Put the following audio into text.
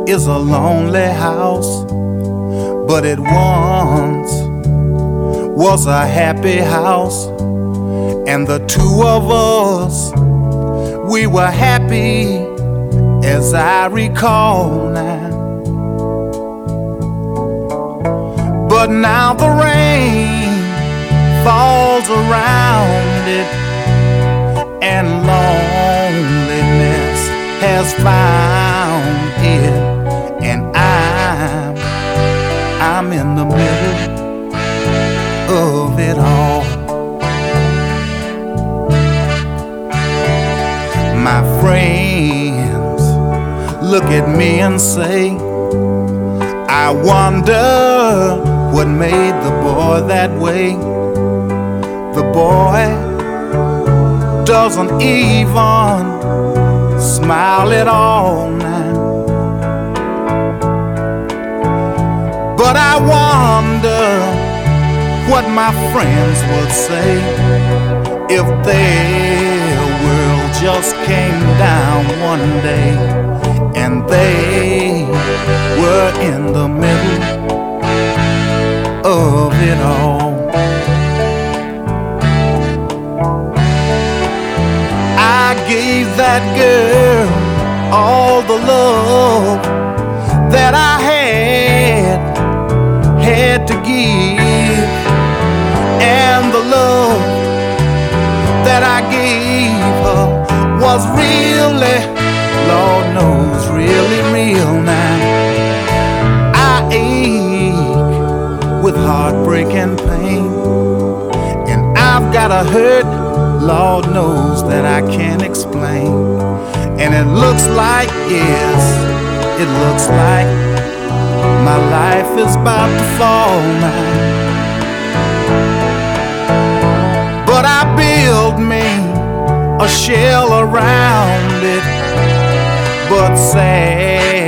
is a lonely house, but it once was a happy house. And the two of us, we were happy as I recall now. But now the rain falls around it, and loneliness has found it, and I'm in the middle of it all. My friends look at me and say, I wonder what made the boy that way. The boy doesn't even smile at all now. But I wonder what my friends would say if their world just came down one day and they were in the middle of it all. I gave that girl all the love that I had to give, and the love that I gave her was really, Lord knows, really real now. I ache with heartbreak and pain, and I've got a hurt, Lord knows, that I can't explain. And it looks like, yes, it looks like my life is about to fall now. But I build me a shell around it, but sad